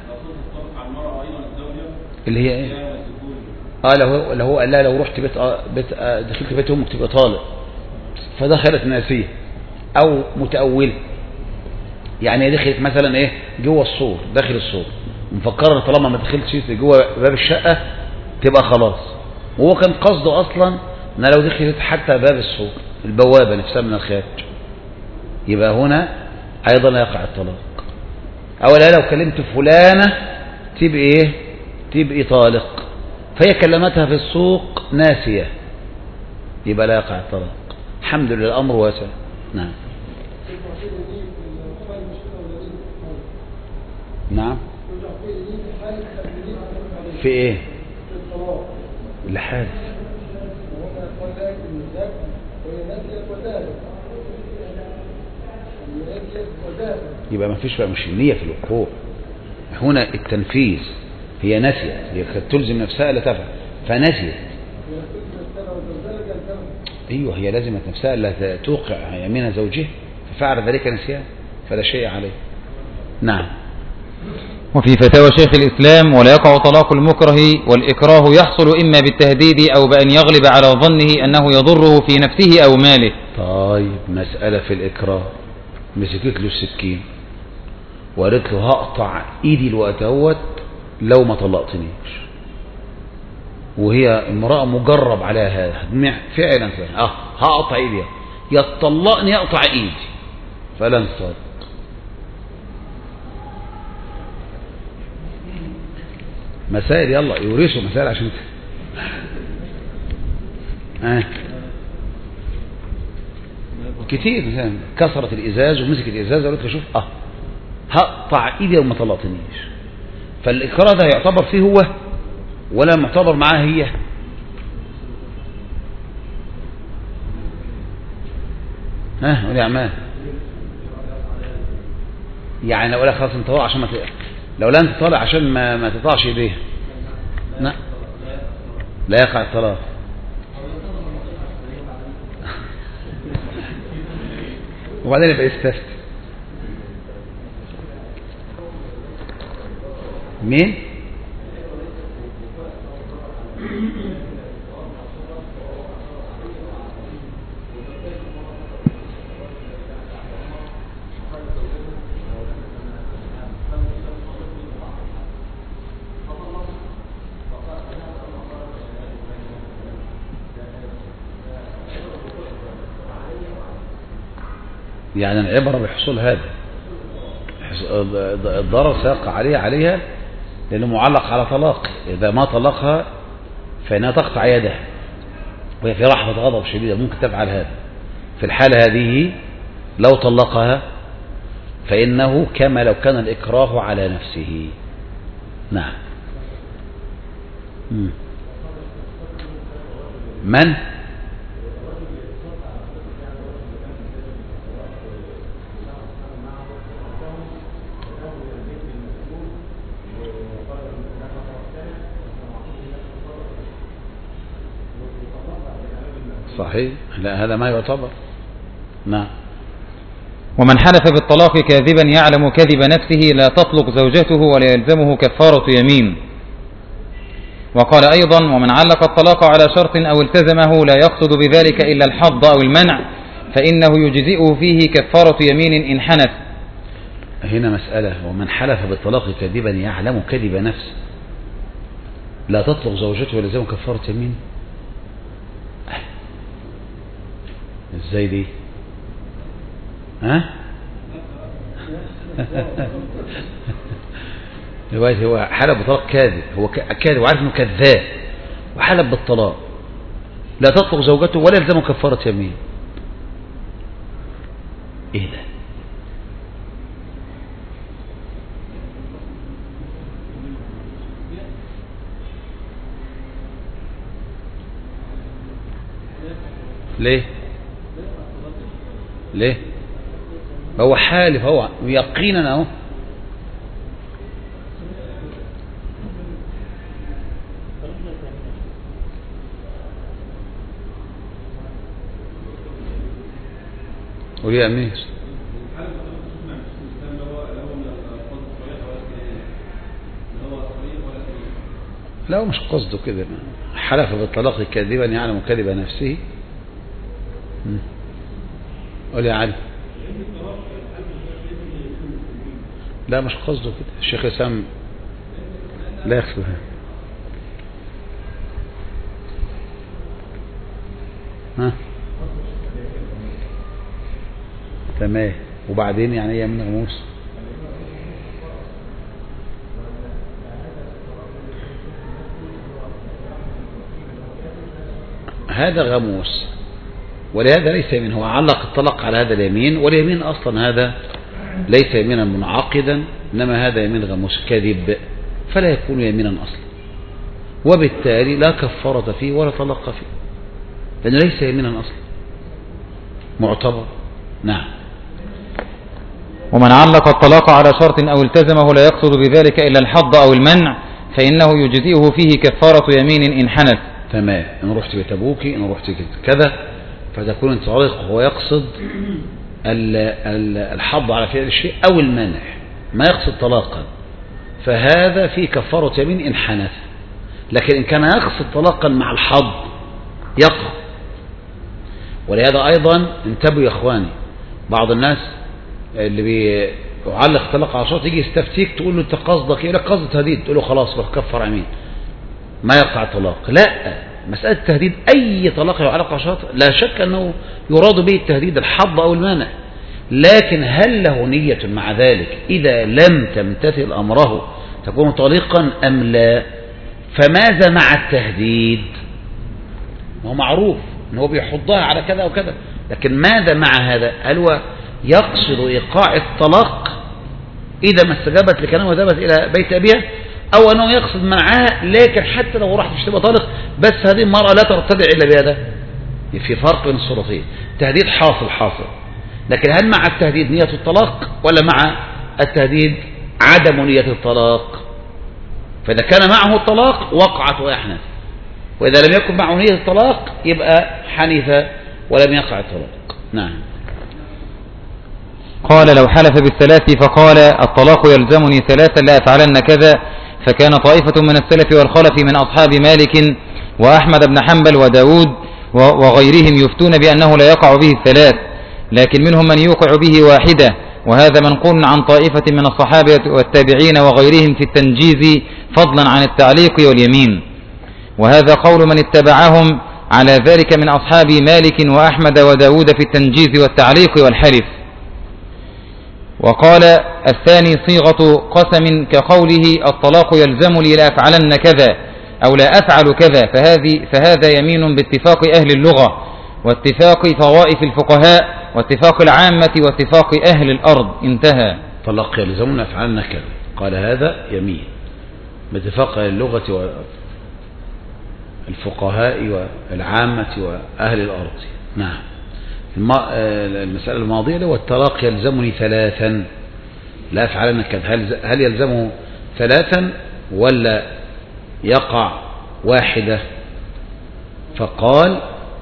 اللي هي ايه؟ اه لو لو قال لا لو رحت بيت بيت دخلت بيت امك تبقى طالق فدخلت ناسيه او متأولة يعني دخلت مثلا ايه جوه السور داخل السور مفكرة طالما ما دخلتش جوه باب الشقة تبقى خلاص وهو كان قصده اصلا ان لو دخلت حتى باب السور البوابة نفسها من الخارج يبقى هنا ايضا يقع الطلاق. اولا لو كلمت فلانة تبقى ايه تبقى طالق فهي كلمتها في السوق ناسية يبقى لا يقع الطلاق. الحمد لله الامر واسع. نعم نعم في ايه الحادث يبقى ما فيش بقى مش النية في الوقوع هنا التنفيذ هي نسيت هي تلزم نفسها لا تفعل فنسيت ايوه هي لازمت نفسها لا توقع يمين زوجها ففعل ذلك نسيان فلا شيء عليه. نعم وفي فتاوى شيخ الإسلام ولا يقع طلاق المكره والإكراه يحصل إما بالتهديد أو بأن يغلب على ظنه أنه يضره في نفسه أو ماله. طيب مسألة في الإكراه مسكت له السكين وقالت له هقطع ايدي الوقت اهوت لو ما طلقتنيش وهي امرأة مجرب على هذا فعلا اه هقطع ايدي يا تطلقني اقطع ايدي فلن صدق. مسائل يلا يورثوا مسائل عشان اه كتير مثلا كسرت الازاز ومسكت الازاز وقالت له شوف اه هقطع ايدي وما طلقتنيش فالاكراه ده يعتبر فيه هو ولا معتبر معاها هي؟ ها قول يا عماد. يعني لو قال خلاص انت طالع عشان ما ت... لو لا انت طالع عشان ما ما تقطعش ايديها لا لا يقع الطلاق. وبعدين يبقى يستفتي مين؟ يعني العبرة بحصول هذا الضرر سيقع عليها عليها لأنه معلق على طلاق. إذا ما طلقها فإنها تقطع يدها وهي في لحظة غضب شديدة ممكن تفعل هذا. في الحالة هذه لو طلقها فإنه كما لو كان الإكراه على نفسه. نعم. من؟ صحيح. لا هذا ما يعتبر. نعم. ومن حلف بالطلاق كاذبا يعلم كذب نفسه لا تطلق زوجته ولا يلزمه كفارة يمين. وقال أيضا ومن علق الطلاق على شرط أو التزمه لا يقصد بذلك إلا الحظ أو المنع فإنه يجزئه فيه كفارة يمين إن حنث. هنا مسألة. ومن حلف بالطلاق كاذبا يعلم كذب نفسه لا تطلق زوجته ولا يلزمه كفارة يمين. ازاي دي؟ ها؟ دلوقتي هو حلف بالطلاق كاذب، هو كاذب وعارف انه كذاب وحلف بالطلاق لا تطلق زوجته ولا يلزمه كفارة يمين. ايه ده؟ ليه؟ ليه؟ هو حالف هو يقينا اهو. قولي يا أمير. لا مش قصده كده. حلف بالطلاق كاذبا يعلم كذب نفسه. قولي يا علي. لا مش قصده كده. الشيخ اسام لا يقصدها. ها تمام. وبعدين يعني ايه من غموس؟ هذا غموس ولهذا ليس يمين. هو علق الطلاق على هذا اليمين واليمين اصلا هذا ليس يمينا منعقدا انما هذا يمين غموس كذب فلا يكون يمينا اصلا وبالتالي لا كفارة فيه ولا طلاق فيه لانه ليس يمينا اصلا معتبر. نعم. ومن علق الطلاق على شرط أو التزمه لا يقصد بذلك إلا الحظ أو المنع فإنه يجزئه فيه كفارة يمين إن حنث. تمام. إن رحت بتبوكي إن رحت كذا فتكون انت طالق وهو يقصد الحظ على فعل الشيء أو المنع ما يقصد طلاقا فهذا فيه كفارة يمين إن حنث. لكن إن كان يقصد طلاقا مع الحظ يقع. ولهذا أيضا انتبهوا يا إخواني بعض الناس اللي بيعلق طلاق على شرط يجي يستفتيك تقول له انت قصدك ايه؟ لا قصد تهديد تقول له خلاص روح كفر يمين ما يقع طلاق. لا مسألة التهديد أي طلاق يعلق على شرط لا شك أنه يراد به التهديد الحظ أو المانع لكن هل له نية مع ذلك إذا لم تمتثل أمره تكون طليقا أم لا؟ فماذا مع التهديد؟ هو معروف أنه بيحضها على كذا وكذا لكن ماذا مع هذا؟ هل هو يقصد إيقاع الطلاق إذا ما استجابت لكلامه وذهبت إلى بيت أبيها أو أنه يقصد منعها، لكن حتى لو راح تشتبه طالق بس هذه المرأة لا ترتدع إلا بهذا. في فرق بين الصورتين، تهديد حاصل حاصل، لكن هل مع التهديد نية الطلاق ولا مع التهديد عدم نية الطلاق؟ فإذا كان معه الطلاق وقعت ويحنث، وإذا لم يكن معه نية الطلاق يبقى حنث ولم يقع الطلاق. نعم. قال لو حلف بالثلاث فقال الطلاق يلزمني ثلاثا لأفعلن كذا، فكان طائفة من السلف والخلف من أصحاب مالك وأحمد بن حنبل وداود وغيرهم يفتون بأنه لا يقع به الثلاث، لكن منهم من يوقع به واحدة، وهذا منقول عن طائفة من الصحابة والتابعين وغيرهم في التنجيز فضلا عن التعليق واليمين، وهذا قول من اتبعهم على ذلك من أصحاب مالك وأحمد وداود في التنجيز والتعليق والحلف. وقال الثاني صيغة قسم كقوله الطلاق يلزمني لأفعلن كذا أو لا أفعل كذا، فهذه فهذا يمين باتفاق أهل اللغة واتفاق طوائف الفقهاء واتفاق العامة واتفاق أهل الأرض. انتهى. طلاق يلزمنا أفعلنا كذا، قال هذا يمين باتفاق أهل اللغة والفقهاء والعامة وأهل الأرض. نعم. المسألة الماضية له الطلاق يلزمني ثلاثا لا أفعلن كذا، هل هل يلزمه ثلاثا ولا يقع واحدة؟ فقال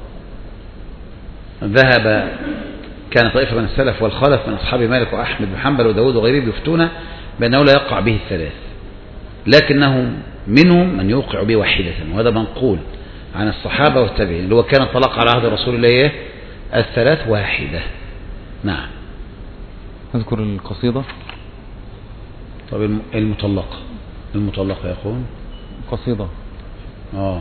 ذهب كان طائفة من السلف والخلف من أصحاب مالك وأحمد بن حنبل وداود وغيرهم يفتون بأنه لا يقع به الثلاث، لكنهم منهم من يوقع به واحدة، وهذا منقول عن الصحابة والتابعين اللي هو كان الطلاق على عهد رسول الله الثلاث واحدة. نعم. أذكر القصيدة. طب المطلقة المطلقة يقول قصيدة. آه.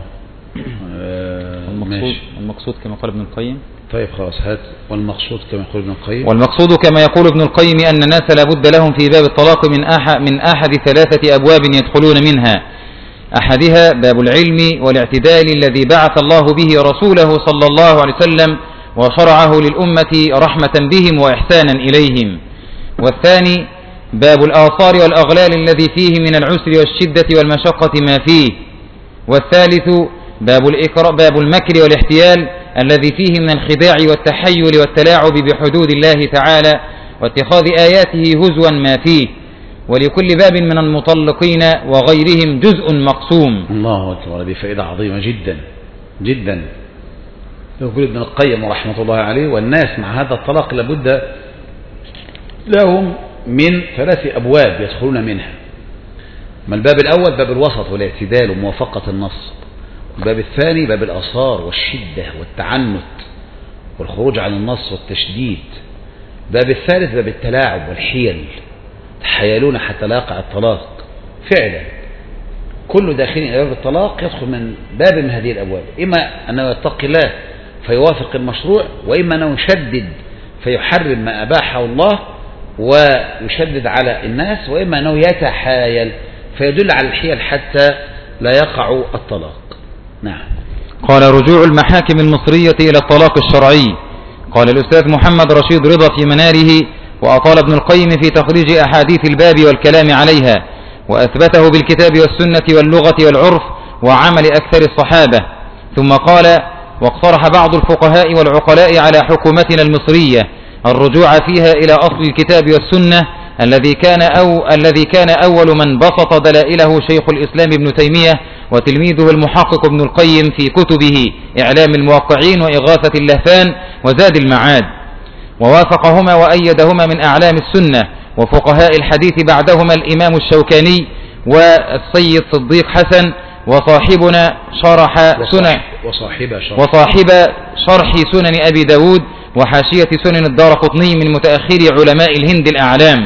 المقصود المقصود كما قال ابن القيم. طيب خلاص هات. والمقصود كما يقول ابن القيم. والمقصود كما يقول ابن القيم أن الناس لابد لهم في باب الطلاق من أحد من أحد ثلاثة أبواب يدخلون منها، أحدها باب العلم والاعتدال الذي بعث الله به رسوله صلى الله عليه وسلم وشرعه للأمة رحمة بهم وإحسانا إليهم، والثاني باب الآثار والأغلال الذي فيه من العسر والشدة والمشقة ما فيه، والثالث باب الإكرام باب المكر والاحتيال الذي فيه من الخداع والتحيل والتلاعب بحدود الله تعالى واتخاذ آياته هزوا ما فيه، ولكل باب من المطلقين وغيرهم جزء مقسوم. الله أكبر، هذه فائدة عظيمة جدا جدا. يقول ابن القيم رحمة الله عليه والناس مع هذا الطلاق لابد لهم من ثلاث أبواب يدخلون منها. ما الباب الأول باب الوسط والاعتدال وموافقة النص، الباب الثاني باب الآثار والشدة والتعنت والخروج عن النص والتشديد، الباب الثالث باب التلاعب والحيل، تحيلون حتى لا يقع الطلاق. فعلا كل داخل إلى باب الطلاق يدخل من باب من هذه الأبواب، إما أنه يتقي الله فيوافق المشروع، وإما أنه يشدد فيحرم ما أباحه الله ويشدد على الناس، وإما أنه يتحايل فيدل على الحيل حتى لا يقع الطلاق. نعم. قال رجوع المحاكم المصرية إلى الطلاق الشرعي. قال الأستاذ محمد رشيد رضا في مناره: وأطال ابن القيم في تخريج أحاديث الباب والكلام عليها، وأثبته بالكتاب والسنة واللغة والعرف وعمل أكثر الصحابة. ثم قال: واقترح بعض الفقهاء والعقلاء على حكومتنا المصرية الرجوع فيها إلى أصل الكتاب والسنة الذي كان أو الذي كان أول من بسط دلائله شيخ الإسلام ابن تيمية وتلميذه المحقق ابن القيم في كتبه إعلام الموقعين وإغاثة اللهفان وزاد المعاد، ووافقهما وأيدهما من أعلام السنة وفقهاء الحديث بعدهما الإمام الشوكاني والسيد صديق حسن وصاحبنا شرح سنن وصاحب شرح, وصاحب شرح سنن أبي داود وحاشية سنن الدارقطني من متأخري علماء الهند الأعلام.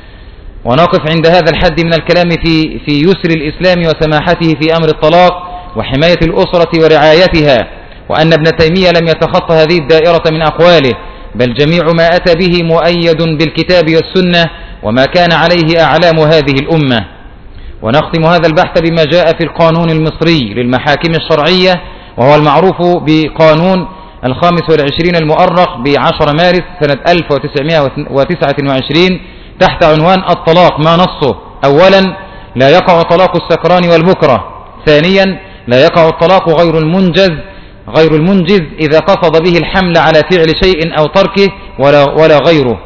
ونقف عند هذا الحد من الكلام في في يسر الإسلام وسماحته في أمر الطلاق وحماية الأسرة ورعايتها، وأن ابن تيمية لم يتخطى هذه الدائرة من أقواله، بل جميع ما أتى به مؤيد بالكتاب والسنة وما كان عليه أعلام هذه الأمة. ونختم هذا البحث بما جاء في القانون المصري للمحاكم الشرعية، وهو المعروف بقانون الخامس والعشرين المؤرخ بعشر مارس سنة ألف وتسعمائة وتسعة وعشرين تحت عنوان الطلاق. ما نصه؟ أولا: لا يقع طلاق السكران والبكرة. ثانيا لا يقع الطلاق غير المنجز غير المنجز إذا قصد به الحمل على فعل شيء أو تركه ولا, ولا غيره.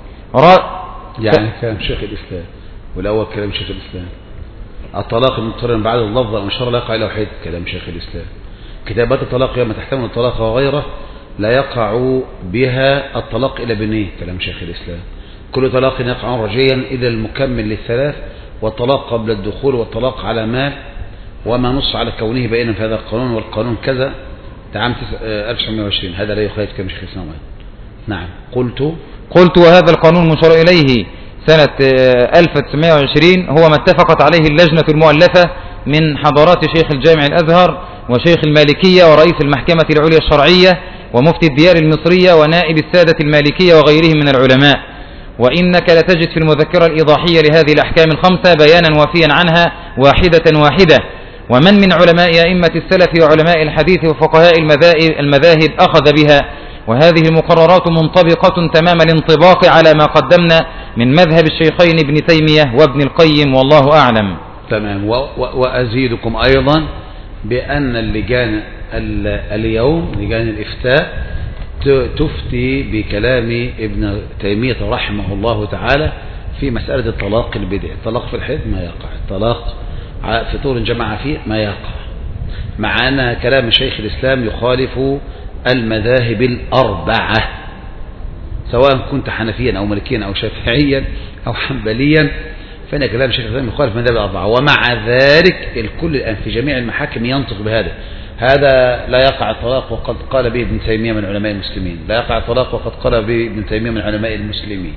يعني كلام شيخ الإسلام والأول كلام شيخ الإسلام الطلاق المضطر بعد اللفظ أو إشارة لا يقع إلا وحيد كلام شيخ الإسلام. كتابات الطلاق يوم تحتمل الطلاق وغيره لا يقع بها الطلاق إلى بنيه كلام شيخ الإسلام. كل طلاق يقع رجيا إلى المكمل للثلاث والطلاق قبل الدخول والطلاق على مال وما نص على كونه بينا في هذا القانون والقانون كذا عام ألف وتسعمائة وعشرين هذا لا يخالف كلام شيخ الإسلام. نعم قلت قلت وهذا القانون مشار إليه سنة ألف وتسعمائة وعشرين هو ما اتفقت عليه اللجنة المؤلفة من حضرات شيخ الجامع الأزهر وشيخ المالكية ورئيس المحكمة العليا الشرعية ومفتي الديار المصرية ونائب السادة المالكية وغيرهم من العلماء. وإنك لتجد في المذكرة الإيضاحية لهذه الأحكام الخمسة بيانا وافيا عنها واحدة واحدة. ومن من علماء أئمة السلف وعلماء الحديث وفقهاء المذاهب أخذ بها. وهذه المقررات منطبقة تمام الانطباق على ما قدمنا من مذهب الشيخين ابن تيمية وابن القيم والله أعلم. تمام. وأزيدكم أيضا بأن اللجان اليوم لجان الإفتاء تفتي بكلام ابن تيمية رحمه الله تعالى في مسألة الطلاق البدعي. الطلاق في الحيض ما يقع، الطلاق في طول جماعة فيه ما يقع، مع أن كلام شيخ الإسلام يخالف المذاهب الأربعة سواء كنت حنفيا أو مالكيا أو شافعيا أو حنبليا، فإن كلام شيخ الإسلام يخالف المذاهب الأربعة. ومع ذلك الكل الآن في جميع المحاكم ينطق بهذا. هذا لا يقع الطلاق وقد قال به ابن تيمية من علماء المسلمين، لا يقع الطلاق وقد قال به ابن تيمية من علماء المسلمين.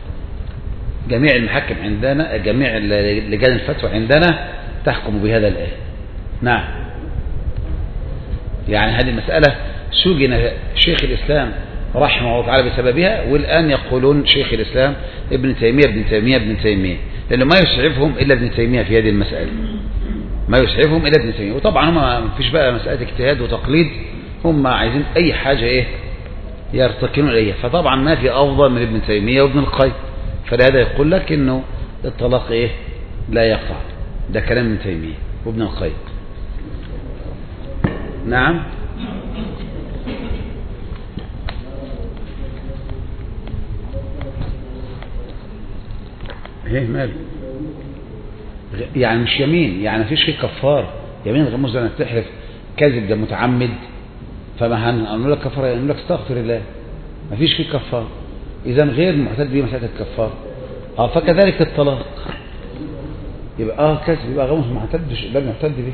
جميع المحاكم عندنا، جميع لجان الفتوى عندنا تحكم بهذا الآن. نعم. يعني هذه المسألة سجن شيخ الإسلام رحمه الله تعالى بسببها، والآن يقولون شيخ الإسلام ابن تيمية ابن تيمية ابن تيمية، لأنه ما يسعفهم إلا ابن تيمية في هذه المسألة، ما يسعفهم إلا ابن تيمية. وطبعا هم ما فيش بقى مسألة اجتهاد وتقليد، هم عايزين أي حاجة إيه يرتكنون إليها، فطبعا ما في أفضل من ابن تيمية وابن القيم، فلهذا يقول لك إنه الطلاق إيه لا يقع، ده كلام ابن تيمية وابن القيم. نعم. ايه ماله يعني مش يمين، يعني مفيش فيه كفار. يمين غير مجرد انك تحلف كذب ده متعمد، فما هنقول لك كفاره، هنقول لك استغفر الله، مفيش فيه كفار. اذا غير معتد به مساله الكفار. اه فكذلك الطلاق يبقى اه كذب، يبقى غير معتد لا معتد به.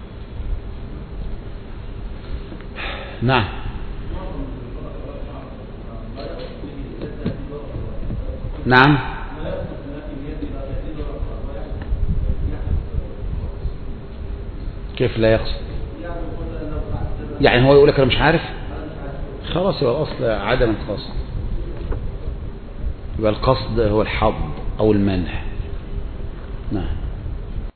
نعم. نعم. كيف لا يقصد؟ يعني هو يقول لك انا مش عارف، خلاص يبقى الاصل عدم القصد، يبقى القصد هو الحظ او المنع. نعم.